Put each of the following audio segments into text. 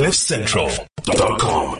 CliffCentral.com.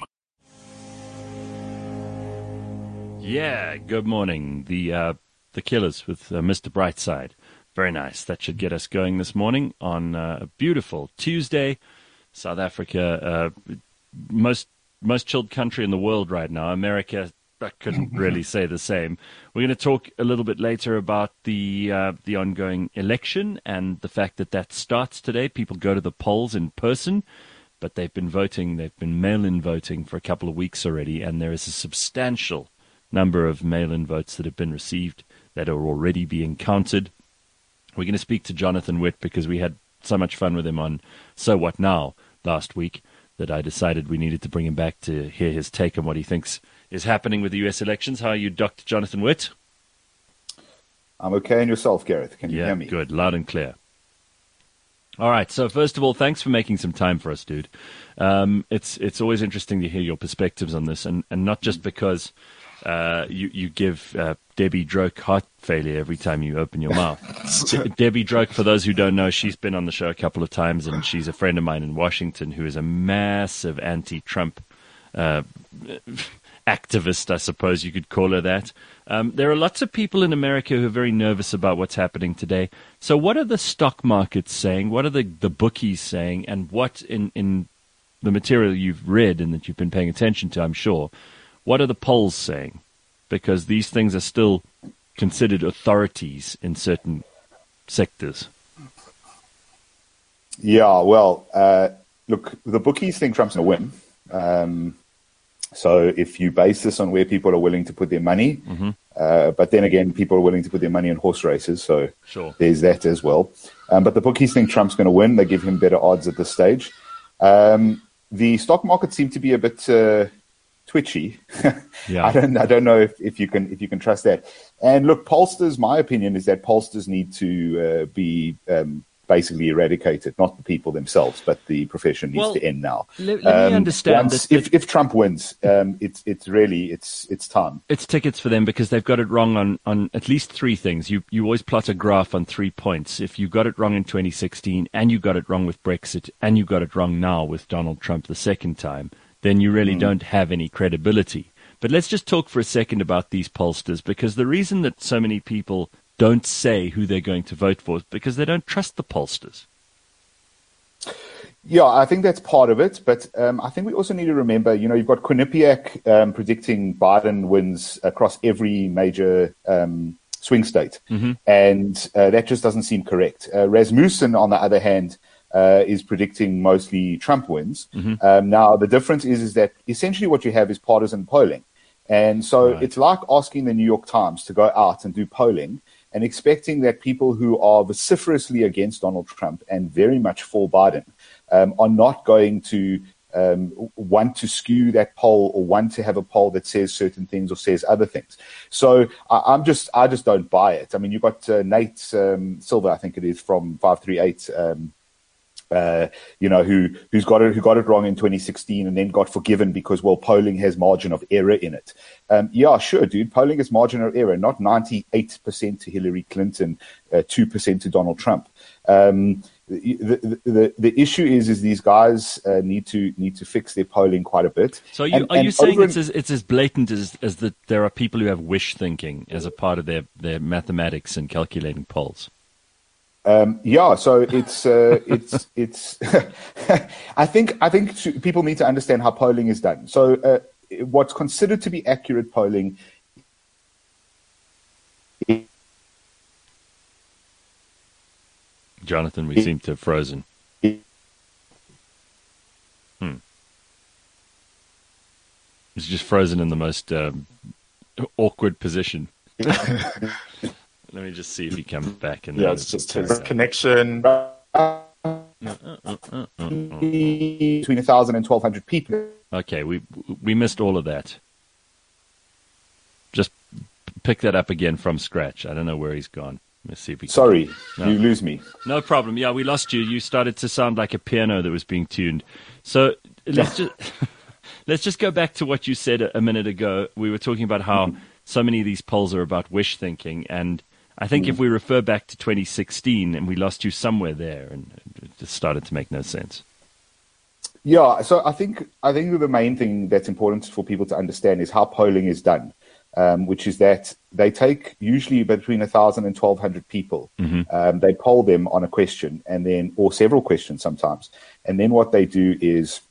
Yeah, good morning. The Killers with Mr. Brightside. Very nice. That should get us going this morning on a beautiful Tuesday. South Africa, most chilled country in the world right now. America, I couldn't really say the same. We're going to talk a little bit later about the ongoing election and the fact that starts today. People go to the polls in person, but they've been mail-in voting for a couple of weeks already, and there is a substantial number of mail-in votes that have been received that are already being counted. We're going to speak to Jonathan Witt because we had so much fun with him on So What Now last week that I decided we needed to bring him back to hear his take on what he thinks is happening with the U.S. elections. How are you, Dr. Jonathan Witt? I'm okay, and yourself, Gareth? Can you hear me? Yeah, good, loud and clear. All right, so first of all, thanks for making some time for us, dude. It's always interesting to hear your perspectives on this, and not just because you give Debbie Droke heart failure every time you open your mouth. Debbie Droke, for those who don't know, she's been on the show a couple of times, and she's a friend of mine in Washington who is a massive anti-Trump activist, I suppose you could call her that. There are lots of people in America who are very nervous about what's happening today. So what are the stock markets saying? What are the bookies saying? And what in the material you've read and that you've been paying attention to, I'm sure, what are the polls saying? Because these things are still considered authorities in certain sectors. Yeah, well, look, the bookies think Trump's going to win. So if you base this on where people are willing to put their money, but then again, people are willing to put their money on horse races, so sure, there's that as well. But the bookies think Trump's going to win. They give him better odds at this stage. The stock market seemed to be a bit twitchy. Yeah. I don't know if you can trust that. And look, pollsters, my opinion is that pollsters need to be basically eradicated, not the people themselves, but the profession needs to end now. Let me understand if Trump wins, it's time. It's tickets for them because they've got it wrong on at least three things. You always plot a graph on 3 points. If you got it wrong in 2016 and you got it wrong with Brexit and you got it wrong now with Donald Trump the second time, then you really don't have any credibility. But let's just talk for a second about these pollsters, because the reason that so many people don't say who they're going to vote for is because they don't trust the pollsters. Yeah, I think that's part of it. But I think we also need to remember, you've got Quinnipiac predicting Biden wins across every major swing state. And that just doesn't seem correct. Rasmussen, on the other hand, is predicting mostly Trump wins. Now, the difference is that essentially what you have is partisan polling. And so It's like asking the New York Times to go out and do polling and expecting that people who are vociferously against Donald Trump and very much for Biden are not going to want to skew that poll or want to have a poll that says certain things or says other things. So I just don't buy it. I mean, you've got Nate Silver, I think it is, from 538, who got it wrong in 2016 and then got forgiven because, well, polling has margin of error in it. Yeah, sure, dude. Polling has margin of error, not 98% to Hillary Clinton, 2% to Donald Trump. The issue is these guys need to fix their polling quite a bit. So are you saying it's as blatant as that there are people who have wish thinking as a part of their mathematics and calculating polls? Yeah, so it's I think people need to understand how polling is done. So what's considered to be accurate polling. Jonathan, we seem to have frozen. He's just frozen in the most awkward position. Let me just see if he comes back. It's just his connection. Between 1,000 and 1,200 people. Okay, we missed all of that. Just pick that up again from scratch. I don't know where he's gone. Let's see if we can. Sorry, you lose me. No problem. Yeah, we lost you. You started to sound like a piano that was being tuned. So let's just go back to what you said a minute ago. We were talking about how so many of these polls are about wish thinking, and I think if we refer back to 2016, and we lost you somewhere there, and it just started to make no sense. Yeah, so I think the main thing that's important for people to understand is how polling is done, which is that they take usually between 1,000 and 1,200 people. They poll them on a question and then, or several questions sometimes, and then what they do is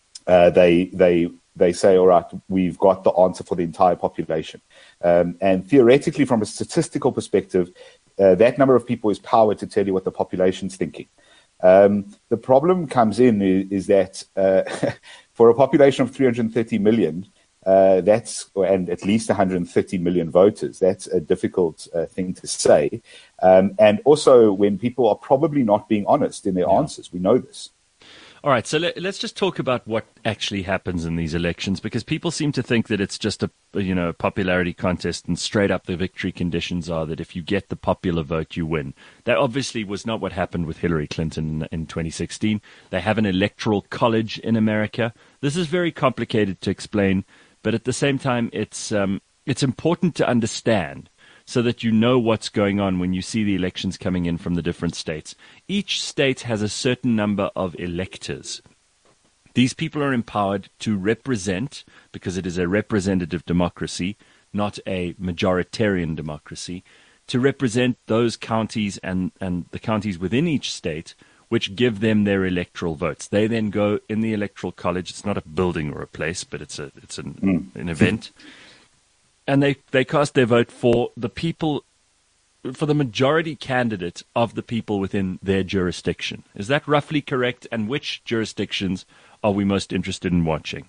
they say, all right, we've got the answer for the entire population, and theoretically, from a statistical perspective, that number of people is powered to tell you what the population's thinking. The problem comes in is that for a population of 330 million, and at least 130 million voters, that's a difficult thing to say. And also when people are probably not being honest in their answers, we know this. All right, so let's just talk about what actually happens in these elections, because people seem to think that it's just a popularity contest, and straight up the victory conditions are that if you get the popular vote, you win. That obviously was not what happened with Hillary Clinton in 2016. They have an electoral college in America. This is very complicated to explain, but at the same time, it's important to understand, so that you know what's going on when you see the elections coming in from the different states. Each state has a certain number of electors. These people are empowered to represent, because it is a representative democracy, not a majoritarian democracy, to represent those counties and the counties within each state, which give them their electoral votes. They then go in the electoral college. It's not a building or a place, but it's an event. And they cast their vote for the people, for the majority candidate of the people within their jurisdiction. Is that roughly correct? And which jurisdictions are we most interested in watching?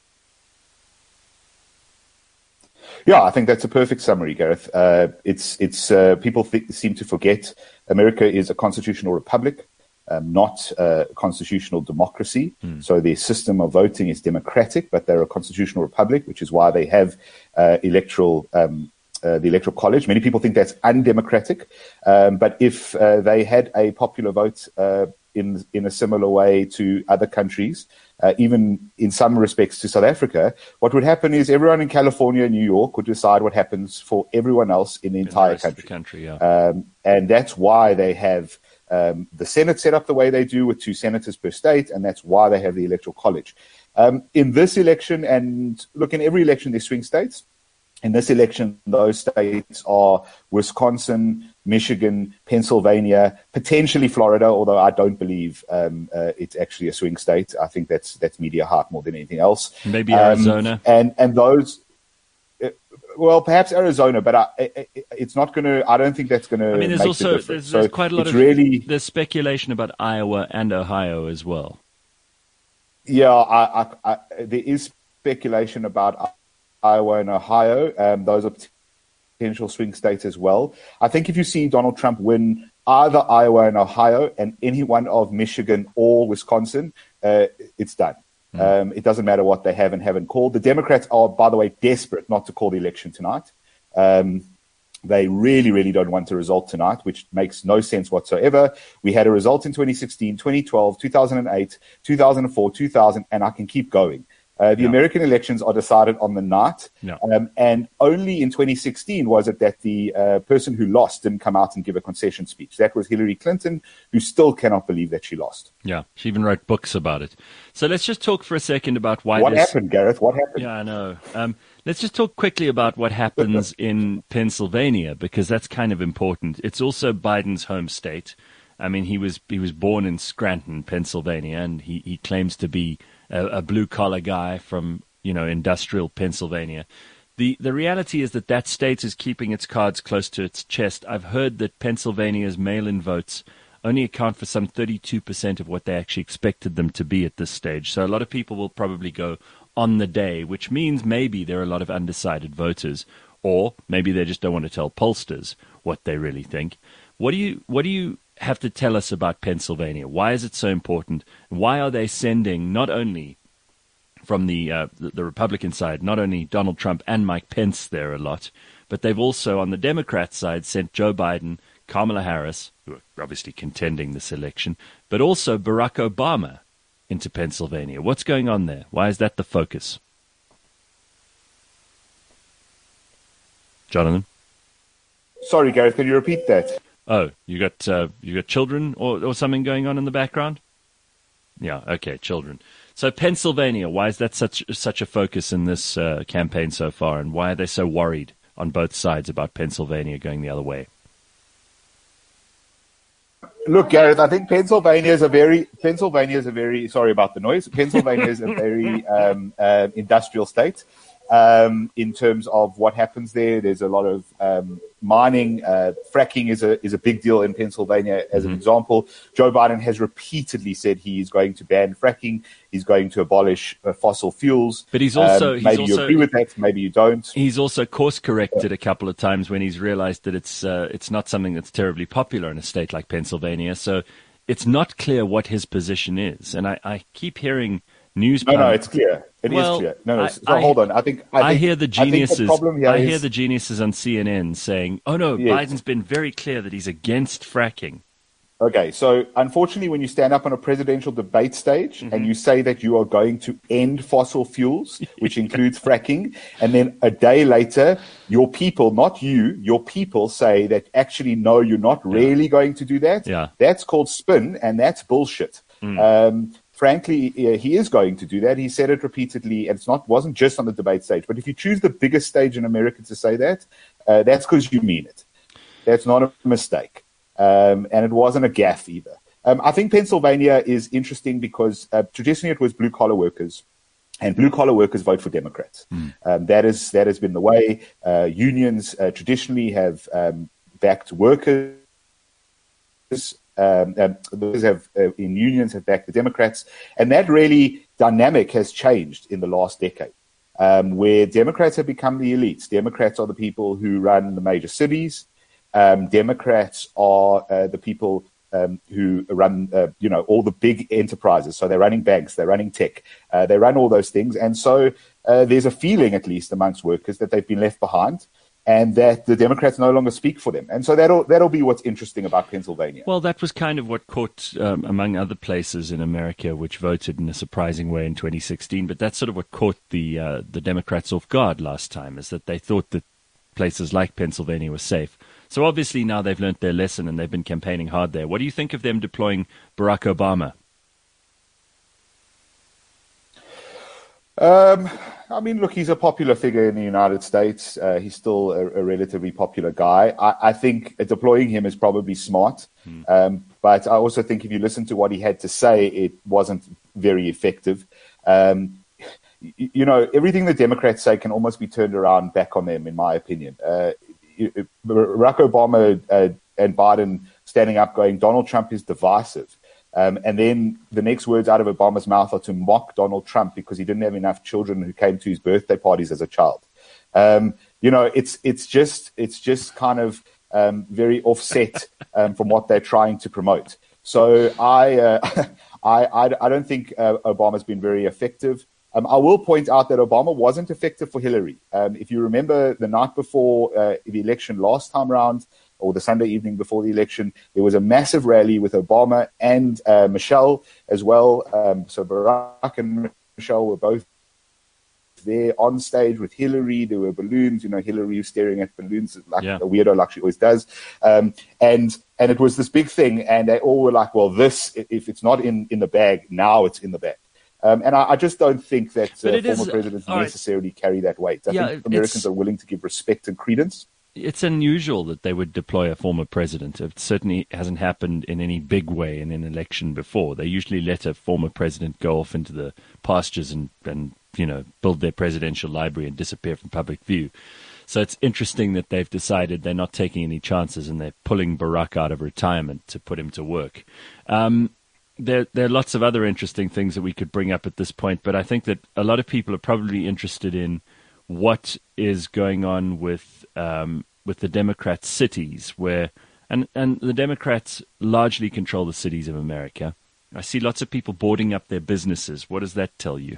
Yeah, I think that's a perfect summary, Gareth. It's people seem to forget America is a constitutional republic, not a constitutional democracy. So their system of voting is democratic, but they're a constitutional republic, which is why they have the electoral college. Many people think that's undemocratic, but if they had a popular vote in a similar way to other countries, even in some respects to South Africa, what would happen is everyone in California and New York would decide what happens for everyone else in the entire country. And that's why they have the Senate set up the way they do, with 2 senators per state, and that's why they have the electoral college. In this election, and look, in every election there's swing states. In this election, those states are Wisconsin, Michigan, Pennsylvania, potentially Florida, although I don't believe it's actually a swing state. I think that's media hype more than anything else. Maybe Arizona. And those... Well, perhaps Arizona, but it's not going to. I don't think that's going to. I mean, there's make also the difference. there's quite a lot of there's speculation about Iowa and Ohio as well. Yeah, there is speculation about Iowa and Ohio. Those are potential swing states as well. I think if you see Donald Trump win either Iowa and Ohio and any one of Michigan or Wisconsin, it's done. It doesn't matter what they have and haven't called. The Democrats are, by the way, desperate not to call the election tonight. They really, really don't want a result tonight, which makes no sense whatsoever. We had a result in 2016, 2012, 2008, 2004, 2000, and I can keep going. The American elections are decided on the night, and only in 2016 was it that the person who lost didn't come out and give a concession speech. That was Hillary Clinton, who still cannot believe that she lost. Yeah, she even wrote books about it. So let's just talk for a second about why What happened, Gareth? What happened? Yeah, I know. Let's just talk quickly about what happens in Pennsylvania, because that's kind of important. It's also Biden's home state. I mean, he was born in Scranton, Pennsylvania, and he claims to be a blue-collar guy from, industrial Pennsylvania. The reality is that state is keeping its cards close to its chest. I've heard that Pennsylvania's mail-in votes only account for some 32% of what they actually expected them to be at this stage. So a lot of people will probably go on the day, which means maybe there are a lot of undecided voters, or maybe they just don't want to tell pollsters what they really think. What do you have to tell us about Pennsylvania? Why is it so important? Why are they sending, not only from the Republican side, not only Donald Trump and Mike Pence there a lot, but they've also, on the Democrat side, sent Joe Biden, Kamala Harris, who are obviously contending this election, but also Barack Obama into Pennsylvania. What's going on there? Why is that the focus? Jonathan? Sorry, Gareth, can you repeat that? Oh, you got children or something going on in the background? Yeah, okay, children. So Pennsylvania, why is that such a focus in this campaign so far, and why are they so worried on both sides about Pennsylvania going the other way? Look, Gareth, I think Pennsylvania is a very sorry about the noise. Pennsylvania is a very industrial state. In terms of what happens there, there's a lot of mining. Fracking is a big deal in Pennsylvania. As an example, Joe Biden has repeatedly said he is going to ban fracking. He's going to abolish fossil fuels. But he's also you agree with that, maybe you don't. He's also course corrected a couple of times when he's realized that it's not something that's terribly popular in a state like Pennsylvania. So it's not clear what his position is, and I keep hearing news. No, it's clear. It is clear. No, hold on. I hear the geniuses. I hear the geniuses on CNN saying, "Oh no, yes. Biden's been very clear that he's against fracking." Okay, so unfortunately, when you stand up on a presidential debate stage and you say that you are going to end fossil fuels, which includes fracking, and then a day later, your people, not you, your people say that actually, no, you're not really going to do that. Yeah. That's called spin, and that's bullshit. Frankly, he is going to do that. He said it repeatedly, and wasn't just on the debate stage. But if you choose the biggest stage in America to say that, that's because you mean it. That's not a mistake. And it wasn't a gaffe either. I think Pennsylvania is interesting because traditionally it was blue-collar workers, and blue-collar workers vote for Democrats. That has been the way. Unions traditionally have backed workers. Those in unions have backed the Democrats, and that really dynamic has changed in the last decade, where Democrats have become the elites. Democrats are the people who run the major cities. Democrats are the people who run, all the big enterprises. So they're running banks, they're running tech, they run all those things. And so there's a feeling, at least amongst workers, that they've been left behind and that the Democrats no longer speak for them. And so that'll be what's interesting about Pennsylvania. Well, that was kind of what caught, among other places in America, which voted in a surprising way in 2016. But that's sort of what caught the Democrats off guard last time, is that they thought that places like Pennsylvania were safe. So obviously now they've learnt their lesson and they've been campaigning hard there. What do you think of them deploying Barack Obama? I mean, look, he's a popular figure in the United States. He's still a relatively popular guy. I think deploying him is probably smart. But I also think if you listen to what he had to say, it wasn't very effective. Everything the Democrats say can almost be turned around back on them, in my opinion. Barack Obama and Biden standing up going, Donald Trump is divisive. And then the next words out of Obama's mouth are to mock Donald Trump because he didn't have enough children who came to his birthday parties as a child. It's just kind of very offset from what they're trying to promote. So I don't think Obama's been very effective. I will point out that Obama wasn't effective for Hillary. If you remember the night before the election last time round, or the Sunday evening before the election, there was a massive rally with Obama and Michelle as well. So Barack and Michelle were both there on stage with Hillary. There were balloons. Hillary was staring at balloons like a weirdo, like she always does. And it was this big thing. And they all were like, well, this, if it's not in the bag, now it's in the bag. And I just don't think that former presidents necessarily carry that weight. I think Americans are willing to give respect and credence. It's unusual that they would deploy a former president. It certainly hasn't happened in any big way in an election before. They usually let a former president go off into the pastures and build their presidential library and disappear from public view. So it's interesting that they've decided they're not taking any chances and they're pulling Barack out of retirement to put him to work. There are lots of other interesting things that we could bring up at this point, but I think that a lot of people are probably interested in what is going on with the Democrat cities, where and the Democrats largely control the cities of America. I see lots of people boarding up their businesses. What does that tell you?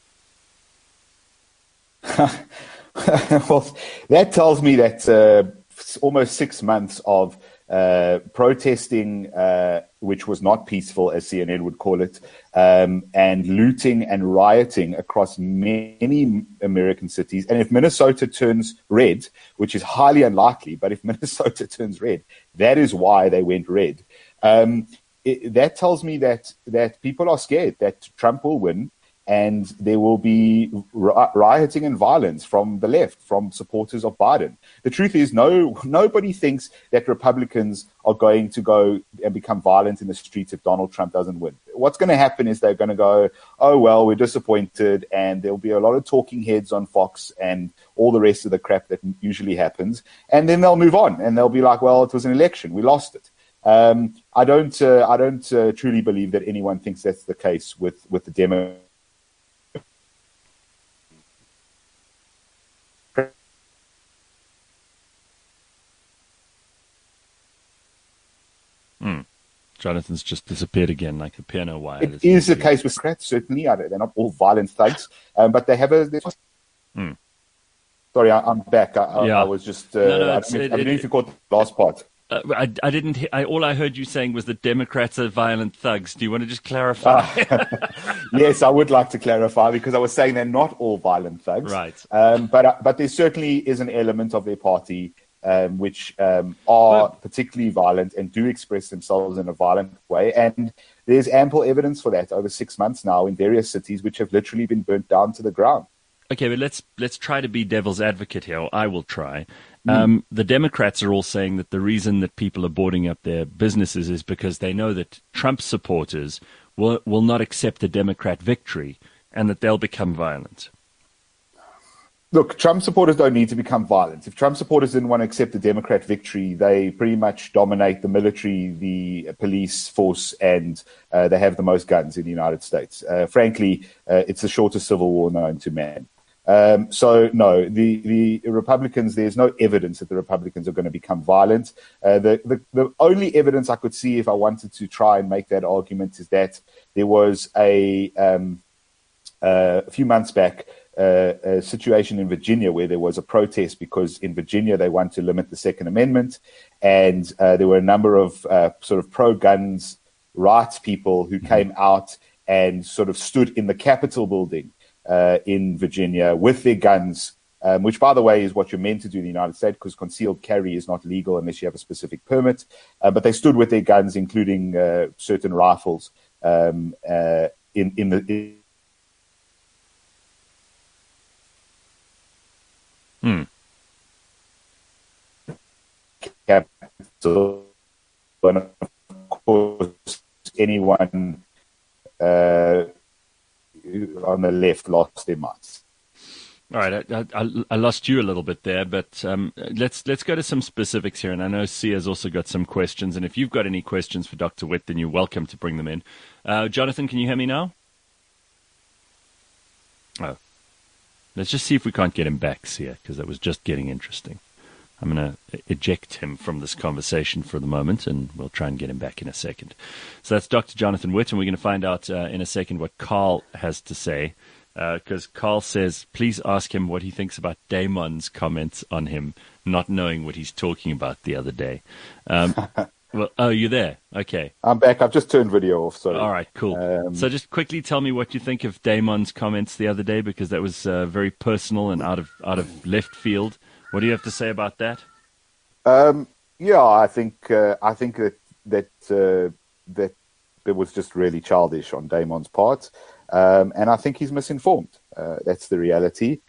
Well, that tells me that almost 6 months of protesting, which was not peaceful, as CNN would call it, and looting and rioting across many American cities. And if Minnesota turns red, which is highly unlikely, but if Minnesota turns red, that is why they went red. That tells me that people are scared that Trump will win. and there will be rioting and violence from the left, from supporters of Biden. The truth is, nobody thinks that Republicans are going to go and become violent in the streets if Donald Trump doesn't win. What's going to happen is they're going to go, oh, well, we're disappointed, and there'll be a lot of talking heads on Fox and all the rest of the crap that usually happens. And then they'll move on, and they'll be like, well, it was an election. We lost it. I don't truly believe that anyone thinks that's the case with the Democrats. Jonathan's just disappeared again, like the piano wire. It is the case with Democrats, certainly. They're not all violent thugs, but they have a... Sorry, I'm back. I was just... I don't know if you caught the last part. I didn't. All I heard you saying was that Democrats are violent thugs. Do you want to just clarify? Yes, I would like to clarify, because I was saying they're not all violent thugs. Right. But there certainly is an element of their party which are particularly violent and do express themselves in a violent way. And there's ample evidence for that over 6 months now in various cities which have literally been burnt down to the ground. Okay, but let's try to be devil's advocate here, or I will try. The Democrats are all saying that the reason that people are boarding up their businesses is because they know that Trump supporters will not accept a Democrat victory and that they'll become violent. Look, Trump supporters don't need to become violent. If Trump supporters didn't want to accept a Democrat victory, they pretty much dominate the military, the police force, and they have the most guns in the United States. Frankly, it's the shortest civil war known to man. So, no, the Republicans, there's no evidence that the Republicans are going to become violent. The only evidence I could see if I wanted to try and make that argument is that there was a few months back, a situation in Virginia where there was a protest because in Virginia they want to limit the Second Amendment, and there were a number of sort of pro-guns rights people who came out and sort of stood in the Capitol building in Virginia with their guns, which, by the way, is what you're meant to do in the United States, because concealed carry is not legal unless you have a specific permit. But they stood with their guns, including certain rifles, in the Capitol. And of course, anyone on the left lost their minds. All right, I lost you a little bit there, but let's go to some specifics here. And I know Sia's also got some questions. And if you've got any questions for Dr. Witt, then you're welcome to bring them in. Jonathan, can you hear me now? Oh, let's just see if we can't get him back, Sia, because that was just getting interesting. I'm going to eject him from this conversation for the moment, and we'll try and get him back in a second. So that's Dr. Jonathan Witt, and we're going to find out in a second what Carl has to say, because Carl says, please ask him what he thinks about Damon's comments on him not knowing what he's talking about the other day. Well, oh, you're there. Okay. I'm back. I've just turned video off. Sorry. All right, cool. So just quickly tell me what you think of Damon's comments the other day, because that was very personal and out of left field. What do you have to say about that? Yeah, I think that it was just really childish on Damon's part, and I think he's misinformed. That's the reality.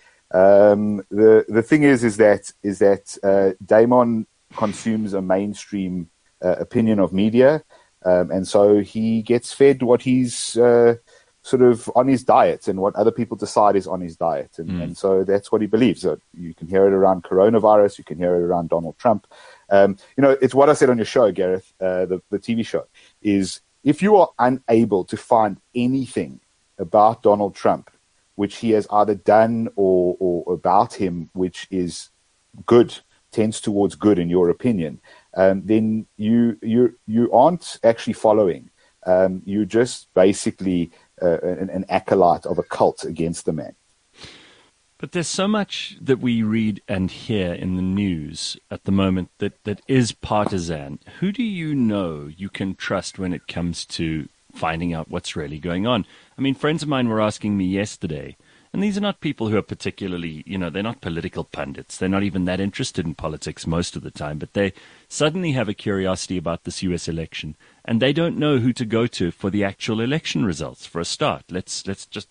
The thing is that Damon consumes a mainstream opinion of media, and so he gets fed what he's sort of on his diet and what other people decide is on his diet. And so that's what he believes. So you can hear it around coronavirus. You can hear it around Donald Trump. It's what I said on your show, Gareth, the TV show, is if you are unable to find anything about Donald Trump, which he has either done or about him, which is good, tends towards good in your opinion, then you aren't actually following. You're just basically an acolyte of a cult against the man. But there's so much that we read and hear in the news at the moment that is partisan. Who do you know you can trust when it comes to finding out what's really going on? I mean, friends of mine were asking me yesterday, and these are not people who are particularly, they're not political pundits. They're not even that interested in politics most of the time, but they suddenly have a curiosity about this U.S. election, and they don't know who to go to for the actual election results for a start. Let's just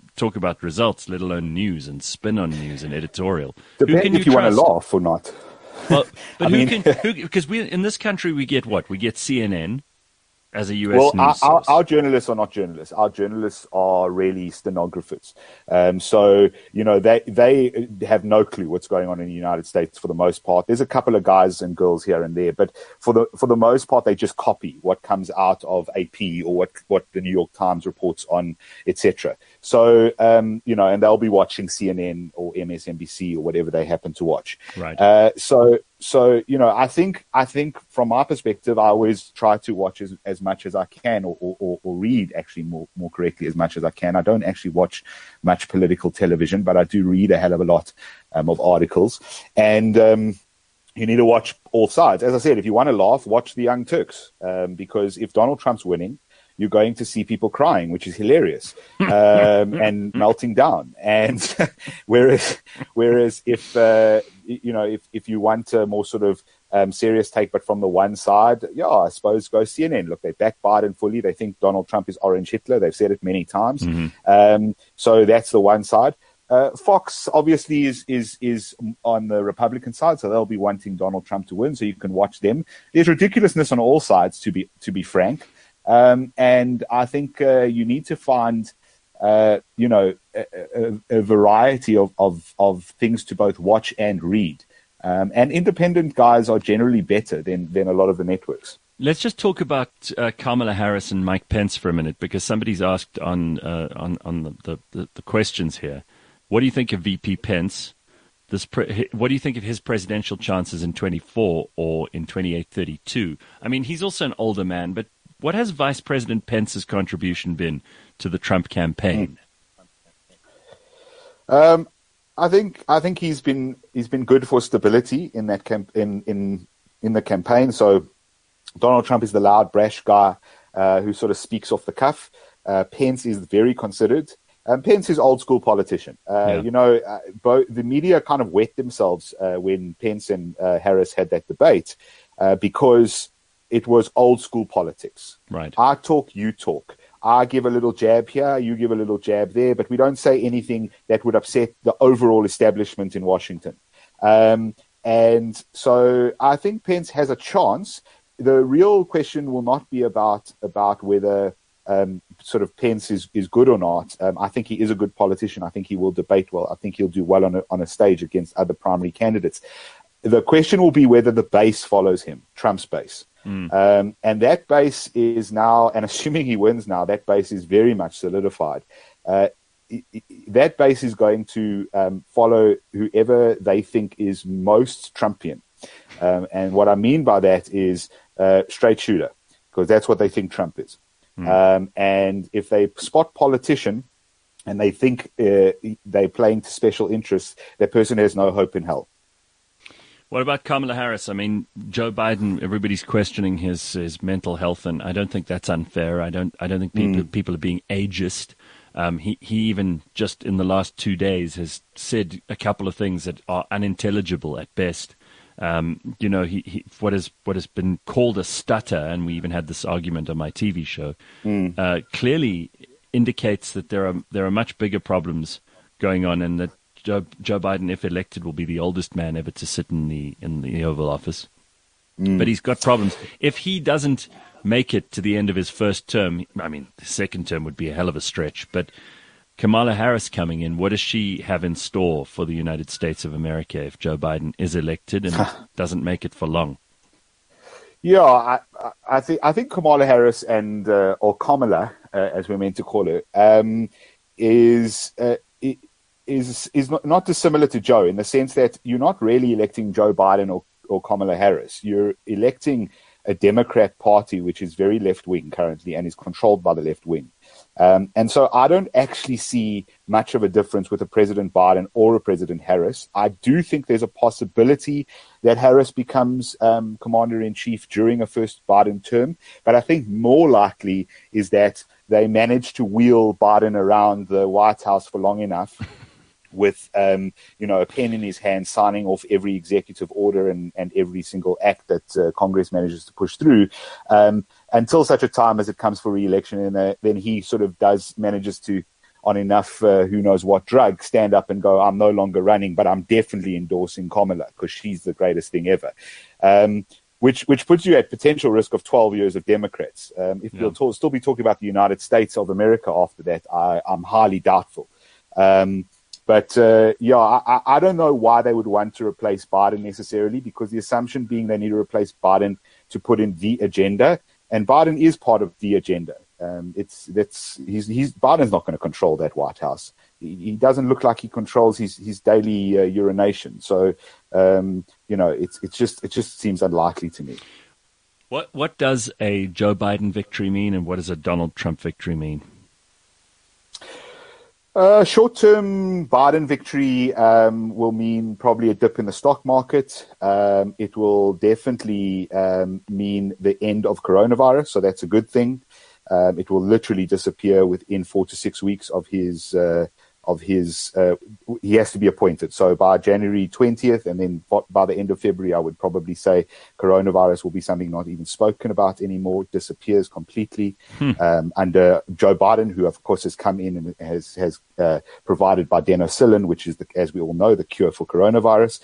talk about results, let alone news and spin on news and editorial. Depends if you want to laugh or not. Well, but because we in this country we get what? We get CNN as a US news source. Our journalists are not journalists. Our journalists are really stenographers. So, they have no clue what's going on in the United States for the most part. There's a couple of guys and girls here and there, but for the most part, they just copy what comes out of AP or what the New York Times reports on, etc. So, and they'll be watching CNN or MSNBC or whatever they happen to watch. Right. So I think from my perspective, I always try to watch as much as I can, or read actually more correctly as much as I can. I don't actually watch much political television, but I do read a hell of a lot of articles. And you need to watch all sides. As I said, if you want to laugh, watch the Young Turks, because if Donald Trump's winning, you're going to see people crying, which is hilarious, and melting down. And whereas if you want a more sort of serious take, but from the one side, I suppose go CNN. Look, they back Biden fully. They think Donald Trump is Orange Hitler. They've said it many times. Mm-hmm. So that's the one side. Fox obviously is on the Republican side, so they'll be wanting Donald Trump to win. So you can watch them. There's ridiculousness on all sides, to be frank. And I think you need to find, a variety of things to both watch and read. And independent guys are generally better than a lot of the networks. Let's just talk about Kamala Harris and Mike Pence for a minute, because somebody's asked on the questions here. What do you think of VP Pence? What do you think of his presidential chances in 24 or in 28-32? I mean, he's also an older man, but what has Vice President Pence's contribution been to the Trump campaign? I think he's been good for stability in that in the campaign. So Donald Trump is the loud, brash guy who sort of speaks off the cuff. Pence is very considered. Pence is old school politician. Both the media kind of wet themselves when Pence and Harris had that debate because it was old school politics. Right. I talk, you talk. I give a little jab here, you give a little jab there, but we don't say anything that would upset the overall establishment in Washington. And so I think Pence has a chance. The real question will not be about whether sort of Pence is good or not. I think he is a good politician. I think he will debate well. I think he'll do well on a stage against other primary candidates. The question will be whether the base follows him, Trump's base. And that base is now, and assuming he wins now, that base is very much solidified. That base is going to follow whoever they think is most Trumpian. And what I mean by that is straight shooter, because that's what they think Trump is. And if they spot politician and they think they're playing to special interests, that person has no hope in hell. What about Kamala Harris? I mean, Joe Biden, everybody's questioning his mental health, and I don't think that's unfair. I don't think people are being ageist. He even just in the last 2 days has said a couple of things that are unintelligible at best. He what has been called a stutter, and we even had this argument on my TV show, clearly indicates that there are much bigger problems going on, and that Joe Biden, if elected, will be the oldest man ever to sit in the Oval Office. But he's got problems. If he doesn't make it to the end of his first term, I mean, the second term would be a hell of a stretch. But Kamala Harris coming in, what does she have in store for the United States of America if Joe Biden is elected and doesn't make it for long? Yeah, I think Kamala Harris or Kamala, as we're meant to call her, is not dissimilar to Joe in the sense that you're not really electing Joe Biden or Kamala Harris. You're electing a Democrat Party which is very left-wing currently and is controlled by the left wing. And so I don't actually see much of a difference with a President Biden or a President Harris. I do think there's a possibility that Harris becomes commander-in-chief during a first Biden term. But I think more likely is that they manage to wheel Biden around the White House for long enough with, a pen in his hand, signing off every executive order and every single act that Congress manages to push through, until such a time as it comes for re-election. And then he sort of manages to on enough, who knows what drug, stand up and go, I'm no longer running, but I'm definitely endorsing Kamala because she's the greatest thing ever. Which puts you at potential risk of 12 years of Democrats. If we'll still be talking about the United States of America after that, I'm highly doubtful. I don't know why they would want to replace Biden necessarily, because the assumption being they need to replace Biden to put in the agenda, and Biden is part of the agenda. Biden's not going to control that White House. He doesn't look like he controls his daily urination. So, it just seems unlikely to me. What does a Joe Biden victory mean, and what does a Donald Trump victory mean? Short-term Biden victory will mean probably a dip in the stock market. It will definitely mean the end of coronavirus, so that's a good thing. It will literally disappear within 4 to 6 weeks of his. He has to be appointed. So by January 20th, and then by the end of February, I would probably say coronavirus will be something not even spoken about anymore. It disappears completely under Joe Biden, who of course has come in and has provided Bidenosilin, which is, as we all know, the cure for coronavirus.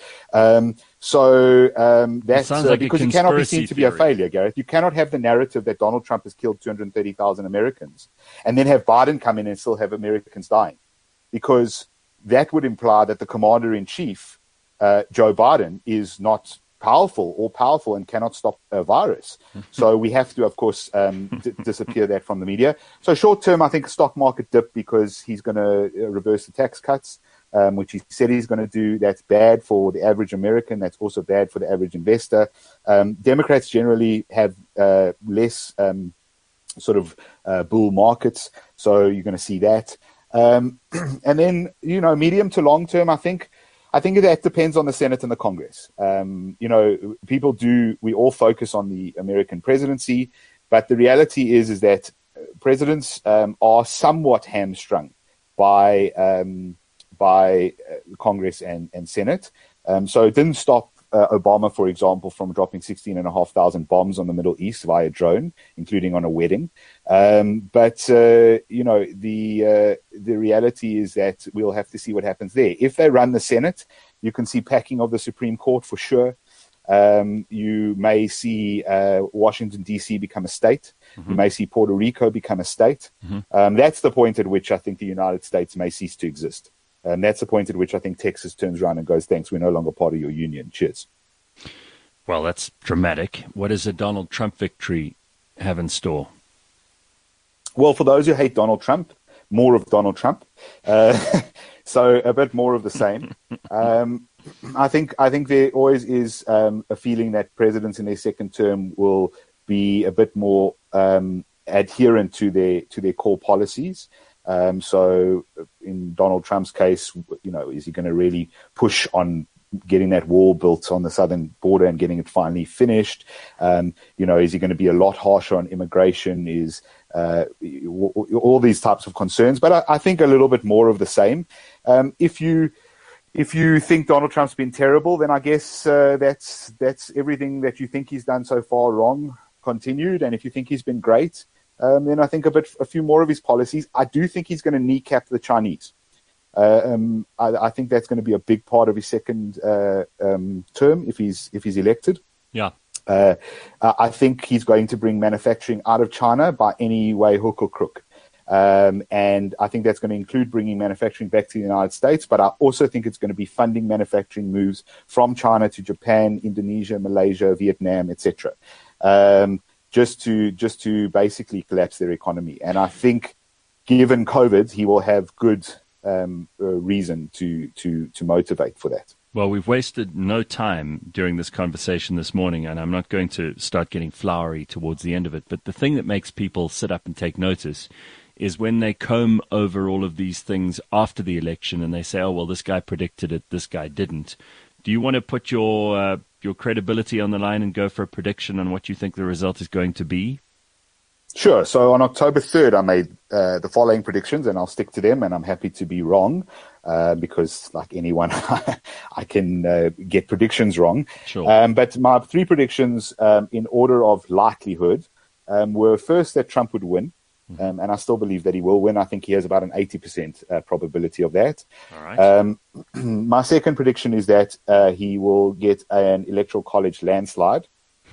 That's like because it cannot be seen to be a failure, Gareth. You cannot have the narrative that Donald Trump has killed 230,000 Americans and then have Biden come in and still have Americans dying, because that would imply that the commander-in-chief, Joe Biden, is not powerful and cannot stop a virus. So we have to, of course, disappear that from the media. So short term, I think stock market dip because he's going to reverse the tax cuts, which he said he's going to do. That's bad for the average American. That's also bad for the average investor. Democrats generally have less bull markets, so you're going to see that. And then, medium to long term, I think that depends on the Senate and the Congress. We all focus on the American presidency, but the reality is that presidents are somewhat hamstrung by Congress and Senate. So it didn't stop Obama, for example, from dropping 16,500 bombs on the Middle East via drone, including on a wedding. The reality is that we'll have to see what happens there. If they run the Senate, you can see packing of the Supreme Court for sure. You may see Washington, D.C. become a state. You may see Puerto Rico become a state. That's the point at which I think the United States may cease to exist. And that's the point at which I think Texas turns around and goes, thanks, we're no longer part of your union. Cheers. Well, that's dramatic. What does a Donald Trump victory have in store? Well, for those who hate Donald Trump, more of Donald Trump. So a bit more of the same. I think there always is a feeling that presidents in their second term will be a bit more adherent to their core policies. So in Donald Trump's case, is he going to really push on getting that wall built on the southern border and getting it finally finished? Is he going to be a lot harsher on immigration? All these types of concerns, but I think a little bit more of the same. If you think Donald Trump's been terrible, then I guess that's everything that you think he's done so far wrong continued. And if you think he's been great, then I think a few more of his policies. I do think he's going to kneecap the Chinese. I think that's going to be a big part of his second term if he's elected. Yeah. I think he's going to bring manufacturing out of China by any way, hook or crook. And I think that's going to include bringing manufacturing back to the United States. But I also think it's going to be funding manufacturing moves from China to Japan, Indonesia, Malaysia, Vietnam, etc. Just to basically collapse their economy. And I think, given COVID, he will have good reason to motivate for that. Well, we've wasted no time during this conversation this morning, and I'm not going to start getting flowery towards the end of it. But the thing that makes people sit up and take notice is when they comb over all of these things after the election and they say, oh, well, this guy predicted it, this guy didn't. Do you want to put your credibility on the line and go for a prediction on what you think the result is going to be? Sure. So on October 3rd, I made the following predictions, and I'll stick to them, and I'm happy to be wrong because, like anyone, I can get predictions wrong. Sure. But my three predictions in order of likelihood were first that Trump would win. and I still believe that he will win. I think he has about an 80% probability of that. All right. My second prediction is that he will get an electoral college landslide.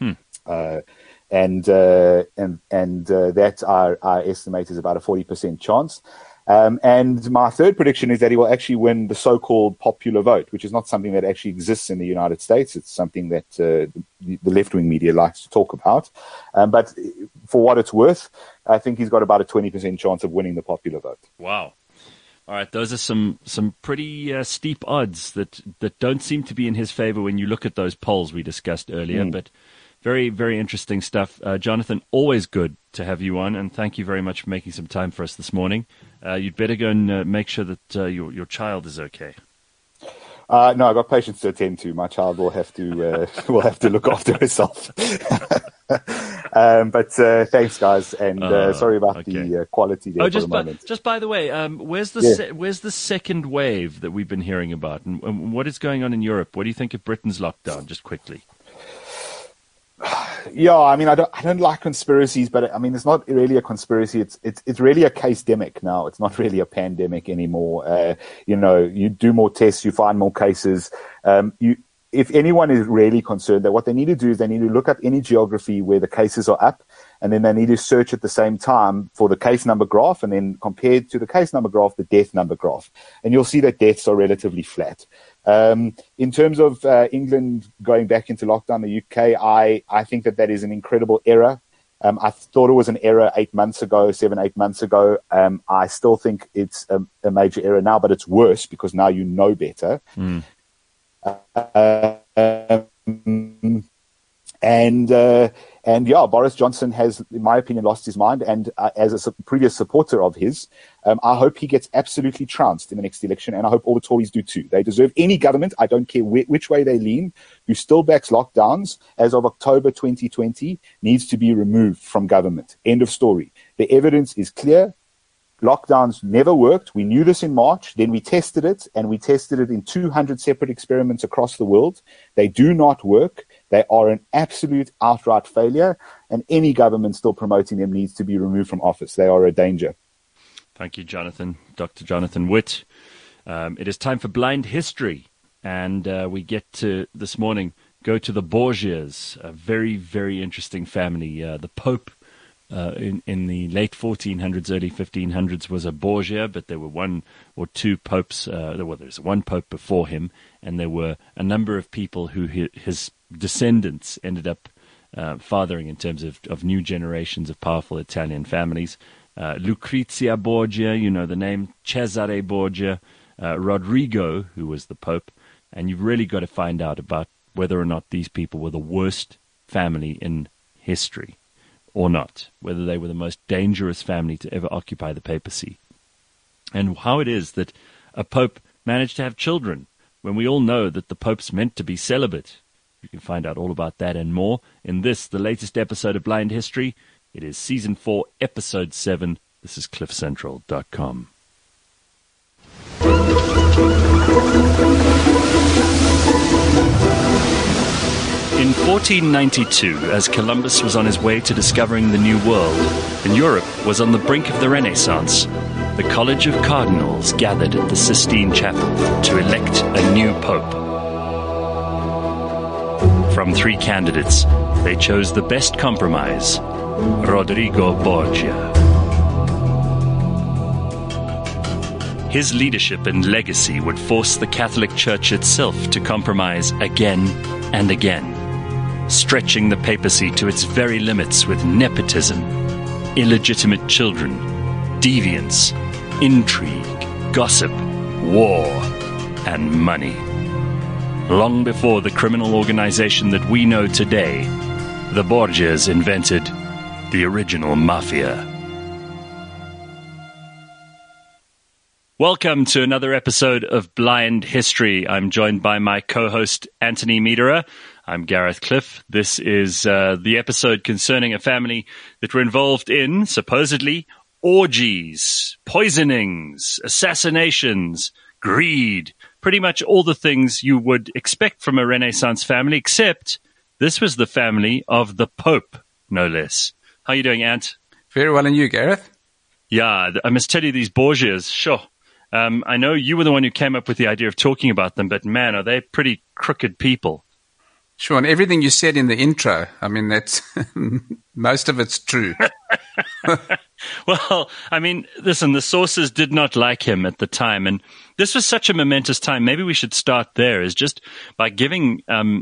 And that I estimate is about a 40% chance. And my third prediction is that he will actually win the so-called popular vote, which is not something that actually exists in the United States. It's something that the left-wing media likes to talk about. But for what it's worth, I think he's got about a 20% chance of winning the popular vote. Wow. All right, those are some pretty steep odds that don't seem to be in his favor when you look at those polls we discussed earlier, but very, very interesting stuff. Jonathan, always good to have you on, and thank you very much for making some time for us this morning. You'd better go and make sure that your child is okay. No, I've got patients to attend to. My child will have to look after herself. But thanks, guys, and sorry about the quality there for the moment. Just by the way, where's the second wave that we've been hearing about, and what is going on in Europe? What do you think of Britain's lockdown? Just quickly. Yeah, I mean, I don't like conspiracies, but I mean, it's not really a conspiracy. It's really a case-demic now. It's not really a pandemic anymore. You do more tests, you find more cases. If anyone is really concerned, that what they need to do is they need to look at any geography where the cases are up, and then they need to search at the same time for the case number graph, and then compared to the case number graph, the death number graph, and you'll see that deaths are relatively flat. In terms of England going back into lockdown, the UK, I think that is an incredible error. I thought it was an error 8 months ago, 8 months ago. I still think it's a major error now, but it's worse because now you know better. And Boris Johnson has, in my opinion, lost his mind. And as a previous supporter of his, I hope he gets absolutely trounced in the next election. And I hope all the Tories do too. They deserve any government, I don't care which way they lean, who still backs lockdowns as of October 2020 needs to be removed from government. End of story. The evidence is clear. Lockdowns never worked. We knew this in March. Then we tested it, and we tested it in 200 separate experiments across the world. They do not work. They are an absolute outright failure, and any government still promoting them needs to be removed from office. They are a danger. Thank you, Jonathan. Dr. Jonathan Witt. It is time for Blind History, and we get to, this morning, go to the Borgias, a very, very interesting family. The Pope in the late 1400s, early 1500s was a Borgia, but there were one or two popes. There's one pope before him, and there were a number of people who his descendants ended up fathering in terms of new generations of powerful Italian families. Lucrezia Borgia, you know the name, Cesare Borgia, Rodrigo, who was the pope, and you've really got to find out about whether or not these people were the worst family in history or not, whether they were the most dangerous family to ever occupy the papacy, and how it is that a pope managed to have children when we all know that the pope's meant to be celibate. You can find out all about that and more in this, the latest episode of Blind History. It is Season 4, Episode 7. This is CliffCentral.com. In 1492, as Columbus was on his way to discovering the New World, and Europe was on the brink of the Renaissance, the College of Cardinals gathered at the Sistine Chapel to elect a new pope. From 3 candidates, they chose the best compromise, Rodrigo Borgia. His leadership and legacy would force the Catholic Church itself to compromise again and again, stretching the papacy to its very limits with nepotism, illegitimate children, deviance, intrigue, gossip, war, and money. Long before the criminal organization that we know today, the Borgias invented the original mafia. Welcome to another episode of Blind History. I'm joined by my co-host, Anthony Mederer. I'm Gareth Cliff. This is the episode concerning a family that were involved in, supposedly, orgies, poisonings, assassinations, greed, pretty much all the things you would expect from a Renaissance family, except this was the family of the Pope, no less. How are you doing, Ant? Very well, and you, Gareth? Yeah, I must tell you, these Borgias, sure. I know you were the one who came up with the idea of talking about them, but man, are they pretty crooked people. Sure, and everything you said in the intro, I mean, that's most of it's true. Well, I mean, listen, the sources did not like him at the time, and this was such a momentous time. Maybe we should start there, is just by giving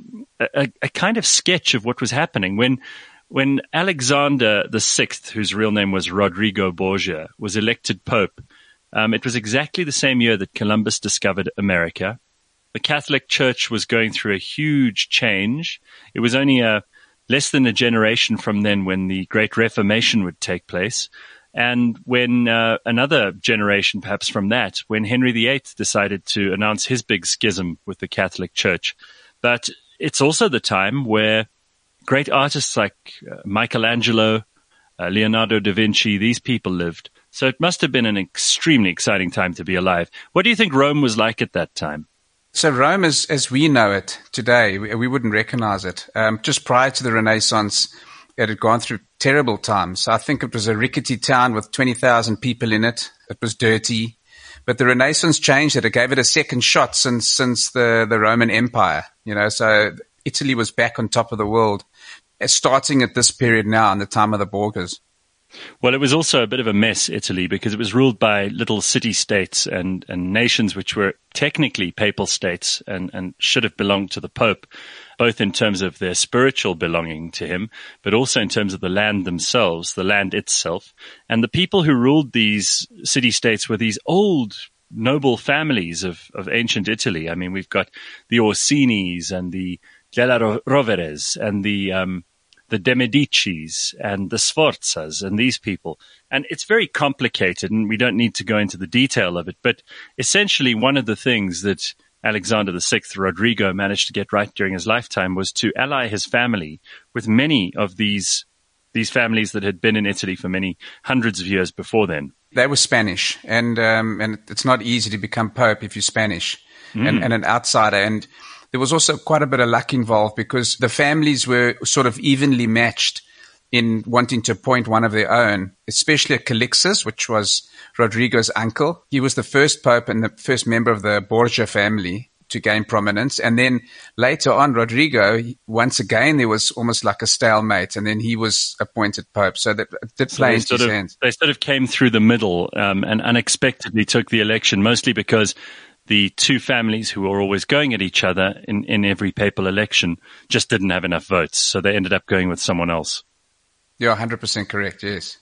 a kind of sketch of what was happening when Alexander VI, whose real name was Rodrigo Borgia, was elected Pope. It was exactly the same year that Columbus discovered America. The Catholic Church was going through a huge change. It was only less than a generation from then when the Great Reformation would take place. And when another generation, perhaps from that, when Henry VIII decided to announce his big schism with the Catholic Church. But it's also the time where great artists like Michelangelo, Leonardo da Vinci, these people lived. So it must have been an extremely exciting time to be alive. What do you think Rome was like at that time? So Rome, as we know it today, we wouldn't recognize it. Just prior to the Renaissance, it had gone through terrible times. I think it was a rickety town with 20,000 people in it. It was dirty. But the Renaissance changed it. It gave it a second shot since the Roman Empire. So Italy was back on top of the world, starting at this period now in the time of the Borgias. Well, it was also a bit of a mess, Italy, because it was ruled by little city-states and nations which were technically papal states and should have belonged to the Pope, both in terms of their spiritual belonging to him, but also in terms of the land themselves, the land itself. And the people who ruled these city-states were these old, noble families of ancient Italy. I mean, we've got the Orsinis and the Della Roveres and the De Medicis and the Sforzas and these people. And it's very complicated, and we don't need to go into the detail of it. But essentially, one of the things that Alexander VI, Rodrigo, managed to get right during his lifetime was to ally his family with many of these families that had been in Italy for many hundreds of years before then. They were Spanish, and it's not easy to become Pope if you're Spanish and an outsider. And there was also quite a bit of luck involved because the families were sort of evenly matched in wanting to appoint one of their own, especially Calixtus, which was Rodrigo's uncle. He was the first Pope and the first member of the Borgia family to gain prominence. And then later on, Rodrigo, once again, there was almost like a stalemate, and then he was appointed Pope. So that did play into his hands. They sort of came through the middle and unexpectedly took the election, mostly because the two families who were always going at each other in every papal election just didn't have enough votes. So they ended up going with someone else. You're 100% correct, yes.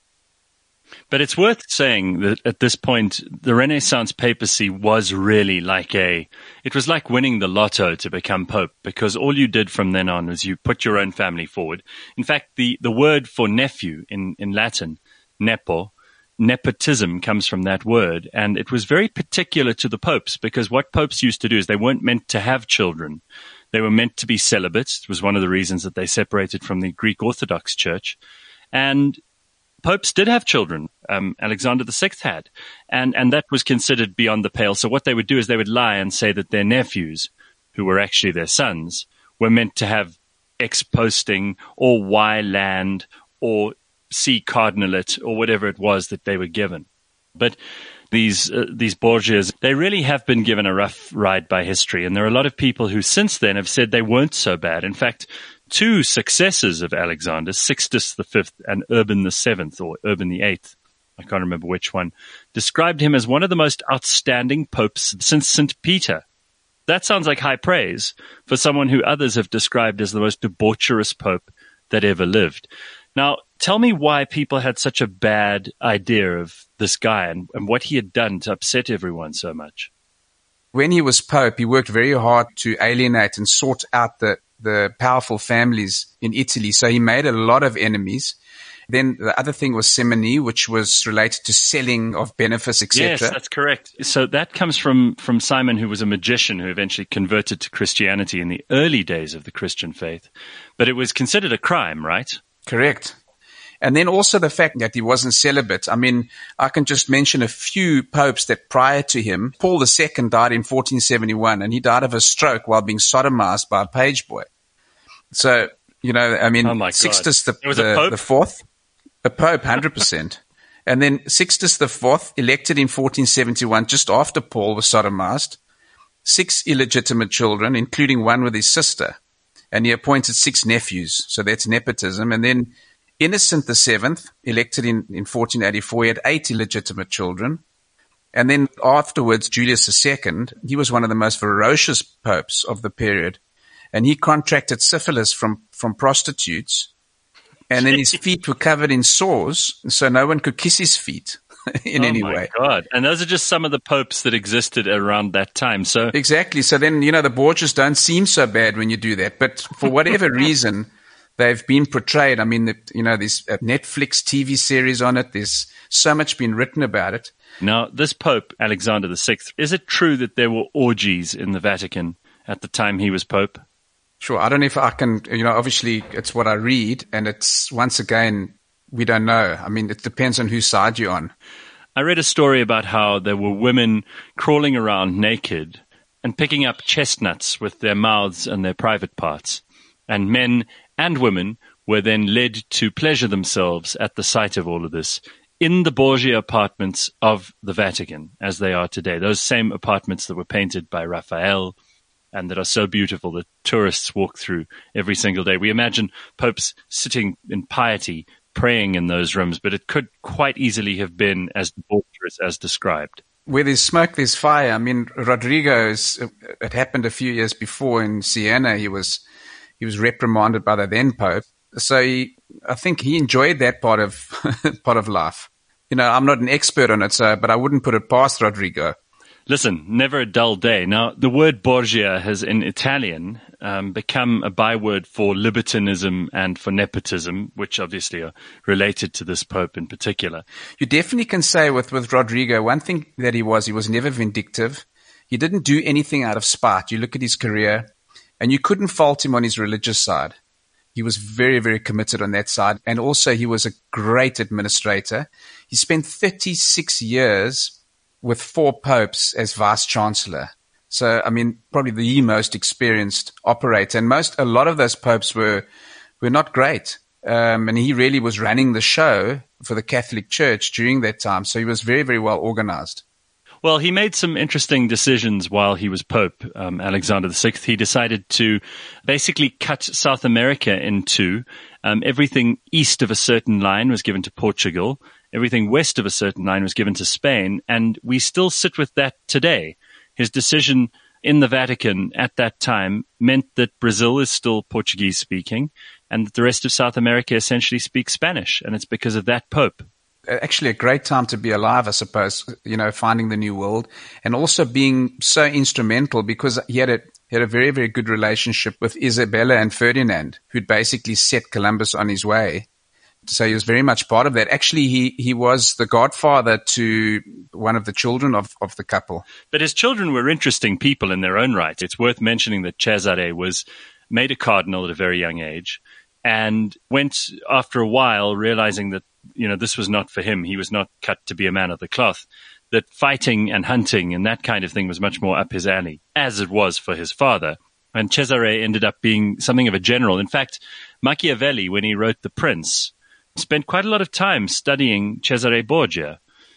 But it's worth saying that at this point, the Renaissance papacy was really it was like winning the lotto to become Pope, because all you did from then on was you put your own family forward. In fact, the word for nephew in Latin, nepo, nepotism comes from that word, and it was very particular to the popes, because what popes used to do is they weren't meant to have children. They were meant to be celibate. It was one of the reasons that they separated from the Greek Orthodox Church. And popes did have children. Alexander VI had, and that was considered beyond the pale. So what they would do is they would lie and say that their nephews, who were actually their sons, were meant to have X posting or Y land or C cardinalate or whatever it was that they were given. But these Borgias, they really have been given a rough ride by history, and there are a lot of people who since then have said they weren't so bad. In fact, two successors of Alexander, Sixtus V and Urban VII, or Urban VIII, I can't remember which one, described him as one of the most outstanding popes since St. Peter. That sounds like high praise for someone who others have described as the most debaucherous pope that ever lived. Now, tell me why people had such a bad idea of this guy and what he had done to upset everyone so much. When he was Pope, he worked very hard to alienate and sort out the powerful families in Italy. So he made a lot of enemies. Then the other thing was simony, which was related to selling of benefice, etc. Yes, that's correct. So that comes from Simon, who was a magician who eventually converted to Christianity in the early days of the Christian faith. But it was considered a crime, right? Correct. And then also the fact that he wasn't celibate. I mean, I can just mention a few popes that prior to him, Paul II died in 1471, and he died of a stroke while being sodomized by a page boy. So, I mean, Sixtus the fourth, a pope, 100%. And then Sixtus IV, elected in 1471, just after Paul was sodomized, 6 illegitimate children, including one with his sister. And he appointed 6 nephews. So that's nepotism. And then Innocent VII, elected in 1484, he had 8 illegitimate children. And then afterwards, Julius II, he was one of the most ferocious popes of the period. And he contracted syphilis from prostitutes. And then his feet were covered in sores, so no one could kiss his feet in any way. Oh, my God. And those are just some of the popes that existed around that time. So exactly. So then, the Borgias don't seem so bad when you do that. But for whatever reason, they've been portrayed. I mean, there's a Netflix TV series on it. There's so much been written about it. Now, this Pope, Alexander VI, is it true that there were orgies in the Vatican at the time he was Pope? Sure. I don't know if I can, obviously it's what I read, and it's, once again, we don't know. I mean, it depends on whose side you're on. I read a story about how there were women crawling around naked and picking up chestnuts with their mouths and their private parts. And men and women were then led to pleasure themselves at the sight of all of this in the Borgia apartments of the Vatican, as they are today. Those same apartments that were painted by Raphael and that are so beautiful that tourists walk through every single day. We imagine popes sitting in piety, praying in those rooms, but it could quite easily have been as debaucherous as described. Where there's smoke, there's fire. I mean, Rodrigo, it happened a few years before in Siena. He was reprimanded by the then Pope. So I think he enjoyed that part of life. I'm not an expert on it, but I wouldn't put it past Rodrigo. Listen, never a dull day. Now, the word Borgia has in Italian become a byword for libertinism and for nepotism, which obviously are related to this Pope in particular. You definitely can say with Rodrigo, one thing that he was never vindictive. He didn't do anything out of spite. You look at his career, and you couldn't fault him on his religious side. He was very, very committed on that side. And also he was a great administrator. He spent 36 years with 4 popes as vice-chancellor. So, I mean, probably the most experienced operator. And a lot of those popes were not great. And he really was running the show for the Catholic Church during that time. So he was very, very well organized. Well, he made some interesting decisions while he was Pope, Alexander VI. He decided to basically cut South America in two. Everything east of a certain line was given to Portugal. Everything west of a certain line was given to Spain. And we still sit with that today. His decision in the Vatican at that time meant that Brazil is still Portuguese speaking and that the rest of South America essentially speaks Spanish. And it's because of that Pope. Actually a great time to be alive, I suppose, finding the new world and also being so instrumental because he had a very, very good relationship with Isabella and Ferdinand, who'd basically set Columbus on his way. So he was very much part of that. Actually, he was the godfather to one of the children of the couple. But his children were interesting people in their own right. It's worth mentioning that Cesare was made a cardinal at a very young age and went after a while realizing that this was not for him. He was not cut to be a man of the cloth, that fighting and hunting and that kind of thing was much more up his alley, as it was for his father. And Cesare ended up being something of a general. In fact, Machiavelli, when he wrote The Prince, spent quite a lot of time studying Cesare Borgia.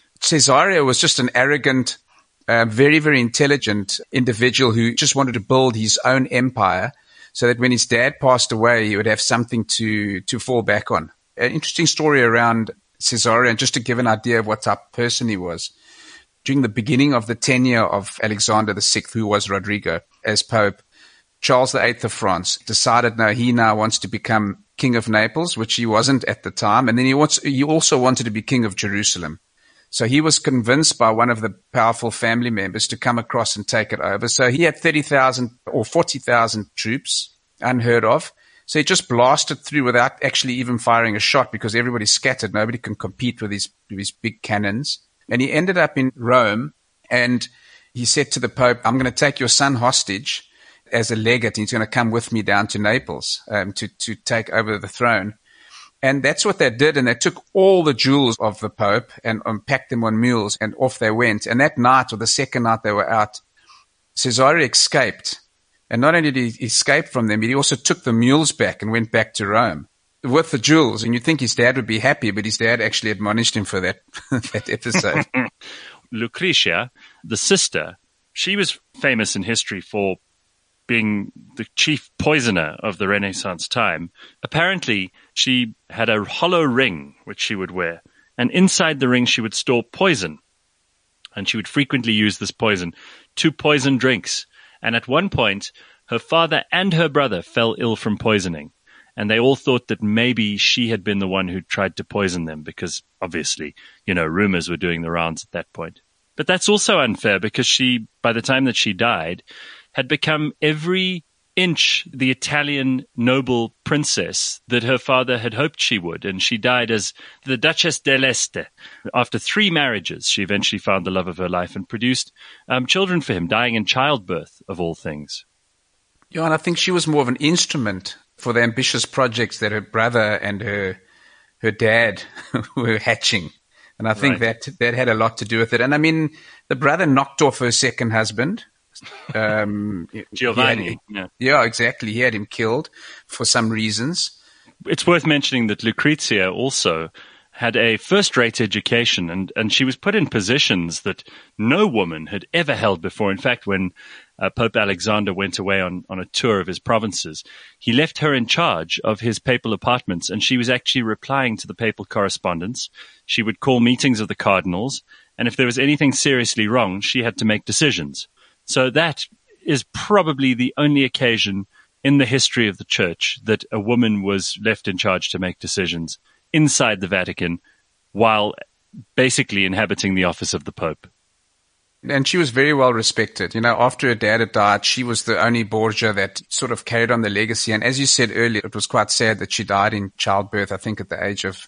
Cesare was just an arrogant, very, very intelligent individual who just wanted to build his own empire so that when his dad passed away, he would have something to fall back on. An interesting story around Cesare, and just to give an idea of what type of person he was. During the beginning of the tenure of Alexander VI, who was Rodrigo, as Pope, Charles VIII of France decided he now wants to become King of Naples, which he wasn't at the time. And then he also wanted to be King of Jerusalem. So he was convinced by one of the powerful family members to come across and take it over. So he had 30,000 or 40,000 troops, unheard of. So he just blasted through without actually even firing a shot because everybody's scattered. Nobody can compete with these big cannons. And he ended up in Rome and he said to the Pope, I'm going to take your son hostage as a legate. He's going to come with me down to Naples to take over the throne. And that's what they did. And they took all the jewels of the Pope and packed them on mules and off they went. And that night or the second night they were out, Cesare escaped. And not only did he escape from them, but he also took the mules back and went back to Rome. with the jewels, and you'd think his dad would be happy, but his dad actually admonished him for that that episode. Lucretia, the sister, she was famous in history for being the chief poisoner of the Renaissance time. Apparently, she had a hollow ring which she would wear, and inside the ring she would store poison, and she would frequently use this poison to poison drinks. And at one point, her father and her brother fell ill from poisoning, and they all thought that maybe she had been the one who tried to poison them because, obviously, rumors were doing the rounds at that point. But that's also unfair because she, by the time that she died, had become every inch the Italian noble princess that her father had hoped she would, and she died as the Duchess dell'Este. After 3 marriages, she eventually found the love of her life and produced children for him, dying in childbirth, of all things. Yeah, and I think she was more of an instrument for the ambitious projects that her brother and her dad were hatching. And I think that had a lot to do with it. And I mean, the brother knocked off her second husband. Giovanni. Yeah, exactly. He had him killed for some reasons. It's worth mentioning that Lucrezia also had a first-rate education, and she was put in positions that no woman had ever held before. In fact, when Pope Alexander went away on a tour of his provinces, he left her in charge of his papal apartments, and she was actually replying to the papal correspondence. She would call meetings of the cardinals, and if there was anything seriously wrong, she had to make decisions. So that is probably the only occasion in the history of the Church that a woman was left in charge to make decisions inside the Vatican while basically inhabiting the office of the Pope. And she was very well respected. After her dad had died, she was the only Borgia that sort of carried on the legacy. And as you said earlier, it was quite sad that she died in childbirth, I think at the age of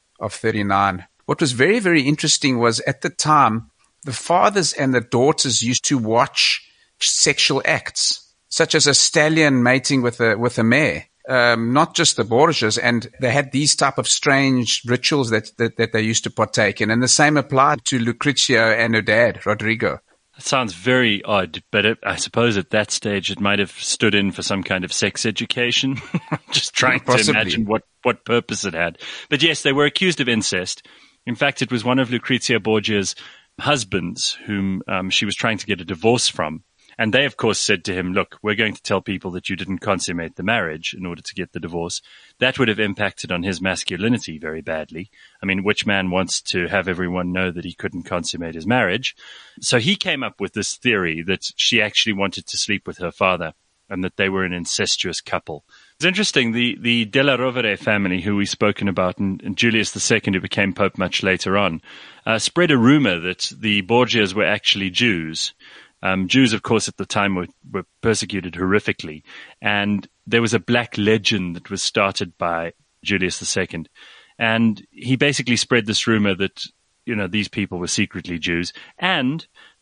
39. What was very, very interesting was at the time, the fathers and the daughters used to watch sexual acts, such as a stallion mating with a mare. Not just the Borgias, and they had these type of strange rituals that they used to partake in. And the same applied to Lucrezia and her dad, Rodrigo. That sounds very odd, but I suppose at that stage it might have stood in for some kind of sex education. Just trying to imagine what purpose it had. But yes, they were accused of incest. In fact, it was one of Lucrezia Borgia's husbands whom she was trying to get a divorce from. And they, of course, said to him, look, we're going to tell people that you didn't consummate the marriage in order to get the divorce. That would have impacted on his masculinity very badly. I mean, which man wants to have everyone know that he couldn't consummate his marriage? So he came up with this theory that she actually wanted to sleep with her father and that they were an incestuous couple. It's interesting, the Della Rovere family, who we've spoken about, and Julius II, who became Pope much later on, spread a rumor that the Borgias were actually Jews. Jews, of course, at the time were persecuted horrifically. And there was a black legend that was started by Julius II. And he basically spread this rumor that, these people were secretly Jews, and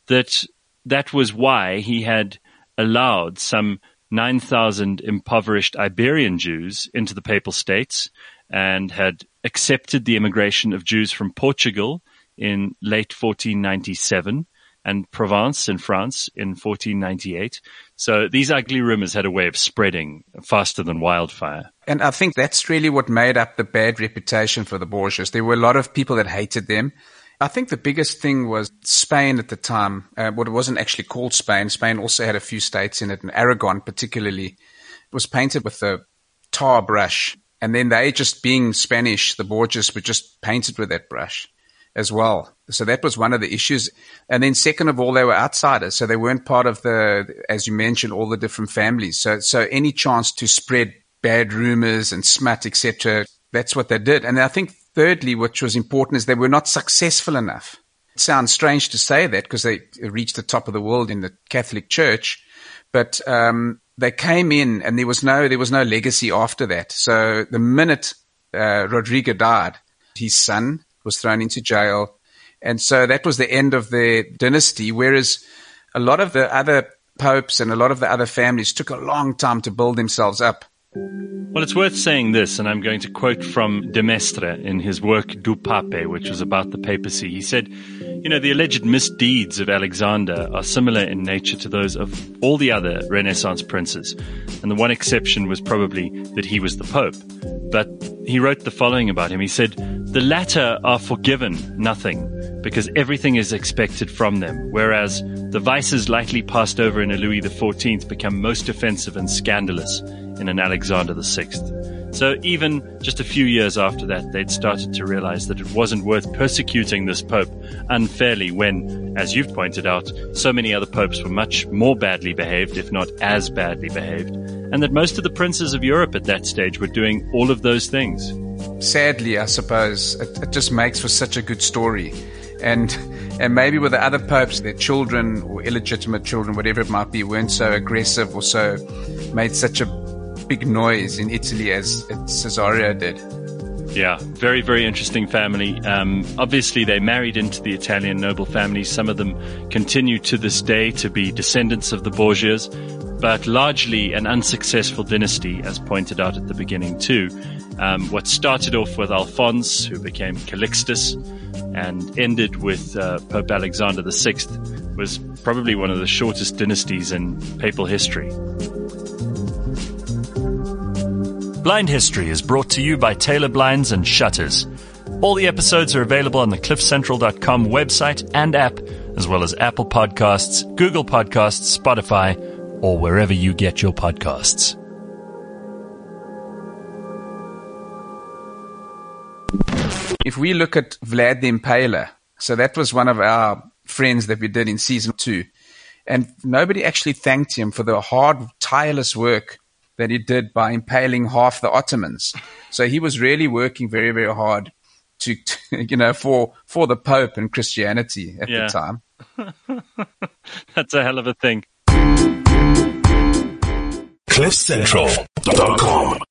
that was why he had allowed some 9,000 impoverished Iberian Jews into the Papal States and had accepted the immigration of Jews from Portugal in late 1497. And Provence in France in 1498. So these ugly rumors had a way of spreading faster than wildfire. And I think that's really what made up the bad reputation for the Borgias. There were a lot of people that hated them. I think the biggest thing was Spain at the time. What it wasn't actually called Spain. Spain also had a few states in it, and Aragon particularly. It was painted with a tar brush. And then they, just being Spanish, the Borgias were just painted with that brush as well. So that was one of the issues. And then second of all, they were outsiders. So they weren't part of as you mentioned, all the different families. So any chance to spread bad rumors and smut, etc., that's what they did. And I think thirdly, which was important, is they were not successful enough. It sounds strange to say that because they reached the top of the world in the Catholic Church, but they came in and there was no legacy after that. So the minute Rodrigo died, his son was thrown into jail. And so that was the end of their dynasty, whereas a lot of the other popes and a lot of the other families took a long time to build themselves up. Well, it's worth saying this, and I'm going to quote from de Maistre in his work Du Pape, which was about the papacy. He said, the alleged misdeeds of Alexander are similar in nature to those of all the other Renaissance princes, and the one exception was probably that he was the Pope. But he wrote the following about him. He said, "The latter are forgiven nothing, because everything is expected from them, whereas the vices lightly passed over in a Louis XIV become most offensive and scandalous in an Alexander VI." So even just a few years after that, they'd started to realize that it wasn't worth persecuting this pope unfairly when, as you've pointed out, so many other popes were much more badly behaved, if not as badly behaved, and that most of the princes of Europe at that stage were doing all of those things. Sadly, I suppose, it just makes for such a good story. And maybe with the other popes, their children or illegitimate children, whatever it might be, weren't so aggressive or so made such a big noise in Italy as Cesario did. Yeah, very, very interesting family. Obviously, they married into the Italian noble families. Some of them continue to this day to be descendants of the Borgias, but largely an unsuccessful dynasty, as pointed out at the beginning too. What started off with Alphonse, who became Calixtus, and ended with Pope Alexander VI, was probably one of the shortest dynasties in papal history. Blind History is brought to you by Taylor Blinds and Shutters. All the episodes are available on the cliffcentral.com website and app, as well as Apple Podcasts, Google Podcasts, Spotify, or wherever you get your podcasts. If we look at Vlad the Impaler, so that was one of our friends that we did in season 2, and nobody actually thanked him for the hard, tireless work that he did by impaling half the Ottomans. So he was really working very, very hard to for the Pope and Christianity at the time. That's a hell of a thing. CliffCentral.com